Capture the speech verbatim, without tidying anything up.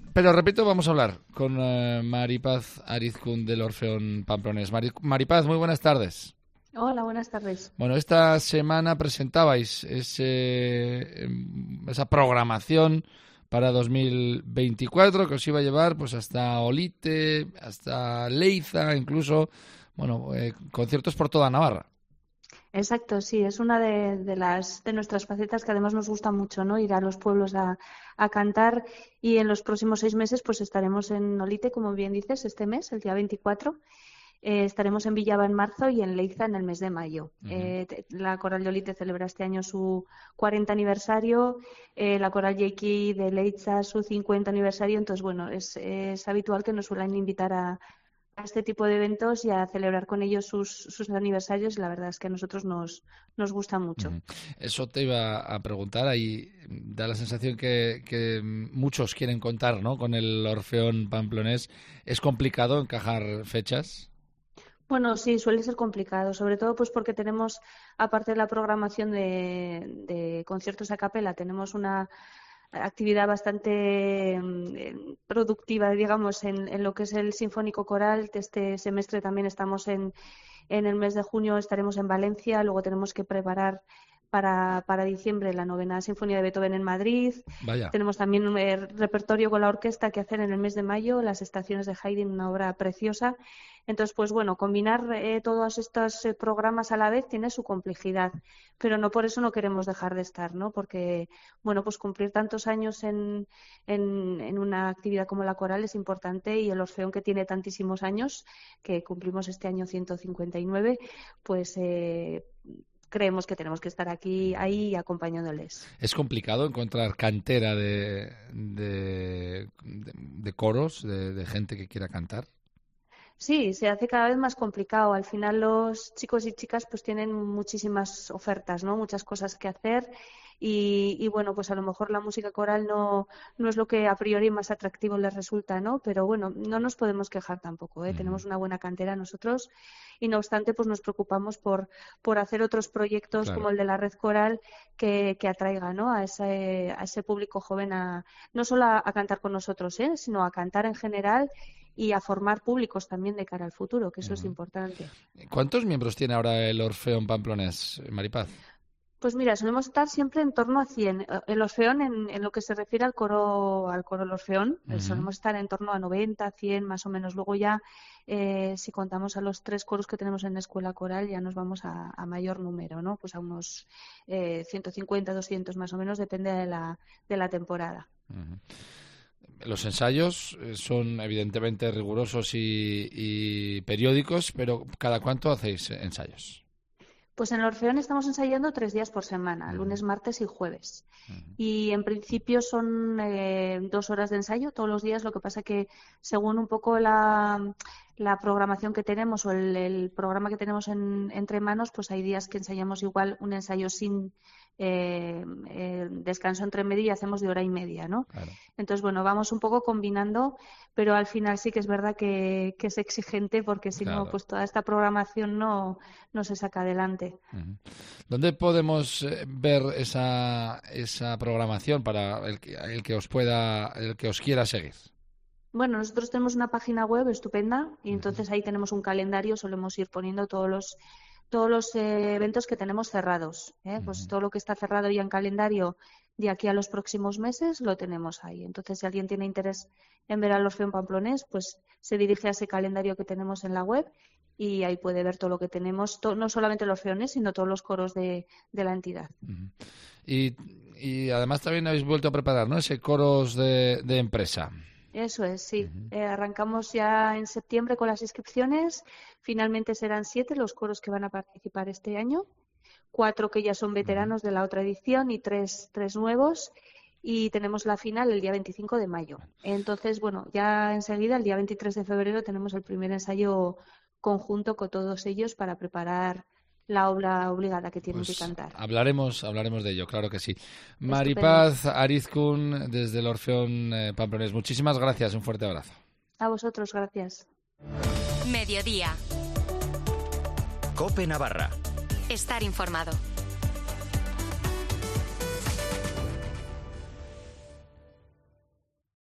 Pero repito, vamos a hablar con uh, Maripaz Arizkun del Orfeón Pamplonés. Mari- Maripaz, muy buenas tardes. Hola, buenas tardes. Bueno, esta semana presentabais ese, esa programación para dos mil veinticuatro que os iba a llevar pues hasta Olite, hasta Leiza, incluso, bueno, eh, conciertos por toda Navarra. Exacto, sí, es una de, de las de nuestras facetas que además nos gusta mucho, ¿no? Ir a los pueblos a, a cantar, y en los próximos seis meses pues estaremos en Olite, como bien dices, este mes, el día veinticuatro. Eh, estaremos en Villava en marzo y en Leiza en el mes de mayo. Uh-huh. Eh, la Coral de Olite celebra este año su cuarenta aniversario, eh, la Coral Yeiki de Leiza su cincuenta aniversario, entonces bueno, es, es habitual que nos suelen invitar a, a este tipo de eventos y a celebrar con ellos sus, sus aniversarios. La verdad es que a nosotros nos, nos gusta mucho. Uh-huh. Eso te iba a preguntar, ahí da la sensación que, que muchos quieren contar, ¿no?, con el Orfeón Pamplonés. ¿Es complicado encajar fechas? Bueno, sí, suele ser complicado, sobre todo pues porque tenemos, aparte de la programación de, de conciertos a capela, tenemos una actividad bastante eh, productiva, digamos, en, en lo que es el Sinfónico Coral. Este semestre también estamos en, en el mes de junio, estaremos en Valencia, luego tenemos que preparar para, para diciembre la novena Sinfonía de Beethoven en Madrid. Vaya. Tenemos también un eh, repertorio con la orquesta que hacer en el mes de mayo, las estaciones de Haydn, una obra preciosa. Entonces, pues bueno, combinar eh, todos estos eh, programas a la vez tiene su complejidad, pero no por eso no queremos dejar de estar, ¿no? Porque, bueno, pues cumplir tantos años en, en, en una actividad como la coral es importante, y el Orfeón, que tiene tantísimos años, que cumplimos este año ciento cincuenta y nueve, pues eh, creemos que tenemos que estar aquí, ahí, acompañándoles. ¿Es complicado encontrar cantera de, de, de, de coros, de, de gente que quiera cantar? Sí, se hace cada vez más complicado. Al final los chicos y chicas pues tienen muchísimas ofertas, ¿no? Muchas cosas que hacer, y, y bueno, pues a lo mejor la música coral no, no es lo que a priori más atractivo les resulta, ¿no? Pero bueno, no nos podemos quejar tampoco, ¿eh? Uh-huh. Tenemos una buena cantera nosotros, y no obstante pues nos preocupamos por, por hacer otros proyectos, claro, como el de la red coral, que, que atraiga, ¿no?, a ese, a ese público joven a no solo a, a cantar con nosotros, ¿eh?, sino a cantar en general, y a formar públicos también de cara al futuro, que eso uh-huh. es importante. ¿Cuántos miembros tiene ahora el Orfeón Pamplonés, Maripaz? Pues mira, solemos estar siempre en torno a cien. El Orfeón, en, en lo que se refiere al coro al coro del Orfeón, uh-huh. solemos estar en torno a noventa, cien más o menos. Luego ya, eh, si contamos a los tres coros que tenemos en la escuela coral, ya nos vamos a, a mayor número, ¿no? Pues a unos eh, ciento cincuenta, doscientos más o menos, depende de la, de la temporada. Uh-huh. Los ensayos son evidentemente rigurosos y, y periódicos, pero ¿cada cuánto hacéis ensayos? Pues en el Orfeón estamos ensayando tres días por semana, uh-huh. lunes, martes y jueves. Uh-huh. Y en principio son eh, dos horas de ensayo todos los días. Lo que pasa que según un poco la, la programación que tenemos o el, el programa que tenemos en, entre manos, pues hay días que ensayamos igual un ensayo sin eh, eh, descanso entre medio, y hacemos de hora y media, ¿no? Claro. Entonces, bueno, vamos un poco combinando, pero al final sí que es verdad que, que es exigente, porque si claro. no, pues toda esta programación no, no se saca adelante. Uh-huh. ¿Dónde podemos ver esa, esa programación para el que, el que os pueda, el que os quiera seguir? Bueno, nosotros tenemos una página web estupenda, y entonces ahí tenemos un calendario, solemos ir poniendo todos los todos los eh, eventos que tenemos cerrados, ¿eh? Uh-huh. Pues todo lo que está cerrado ya en calendario de aquí a los próximos meses lo tenemos ahí. Entonces, si alguien tiene interés en ver al Orfeón Pamplonés, pues se dirige a ese calendario que tenemos en la web, y ahí puede ver todo lo que tenemos, to- no solamente los Orfeones, sino todos los coros de, de la entidad. Uh-huh. Y, y además también habéis vuelto a preparar, ¿no?, ese coros de, de empresa. Eso es, sí. Uh-huh. Eh, arrancamos ya en septiembre con las inscripciones. Finalmente serán siete los coros que van a participar este año. Cuatro que ya son veteranos uh-huh. de la otra edición, y tres, tres nuevos. Y tenemos la final el día veinticinco de mayo. Entonces, bueno, ya enseguida, el día veintitrés de febrero, tenemos el primer ensayo conjunto con todos ellos para preparar la obra obligada que tienen pues que cantar. Hablaremos, hablaremos de ello, claro que sí. Estupendo. Maripaz Arizkun, desde el Orfeón eh, Pamplonés. Muchísimas gracias, un fuerte abrazo. A vosotros, gracias. Mediodía. COPE Navarra. Estar informado.